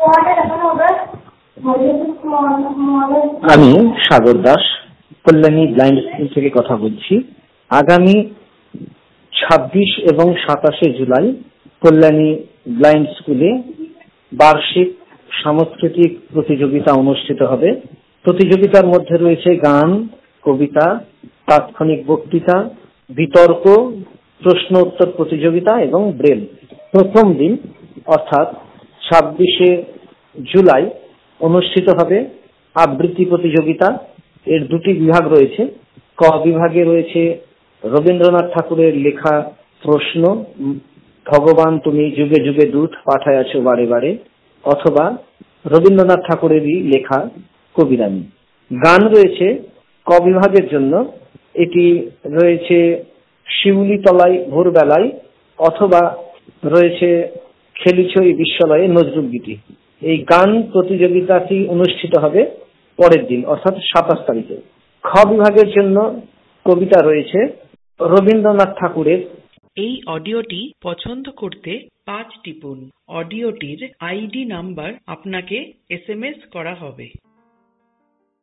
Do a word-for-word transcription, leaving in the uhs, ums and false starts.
আমি Sagar Das Kalyani blind school থেকে কথা বলছি। আগামী ছাব্বিশ এবং সাতাশে জুলাই কল্যাণী ব্লাইন্ড স্কুলে বার্ষিক সাংস্কৃতিক প্রতিযোগিতা অনুষ্ঠিত হবে। প্রতিযোগিতার মধ্যে রয়েছে গান, কবিতা, তাৎক্ষণিক বক্তৃতা, বিতর্ক, প্রশ্ন উত্তর প্রতিযোগিতা এবং ব্রেল। প্রথম দিন অর্থাৎ ছাব্বিশে জুলাই অনুষ্ঠিত হবে আবৃত্তি প্রতিযোগিতা। এর দুটি বিভাগ রয়েছে। ক বিভাগে রয়েছে রবীন্দ্রনাথ ঠাকুরের লেখা প্রশ্ন, ভগবান তুমি যুগে যুগে দূত পাঠায় আছো বারে বারে, অথবা রবীন্দ্রনাথ ঠাকুরেরই লেখা কবিরানী। গান রয়েছে ক বিভাগের জন্য, এটি রয়েছে শিউলি তলায় ভোরবেলায়, অথবা রয়েছে খেলিছই বিশ্বলয়ে নজরুল গীতি। এই গান প্রতিযোগিতাটি অনুষ্ঠিত হবে পরের দিন অর্থাৎ সাতাশ তারিখে। খ বিভাগের জন্য কবিতা রয়েছে রবীন্দ্রনাথ ঠাকুরের। এই অডিওটি পছন্দ করতে পাঁচ টিপুন। অডিওটির আইডি নাম্বার আপনাকে এস এম এস করা হবে।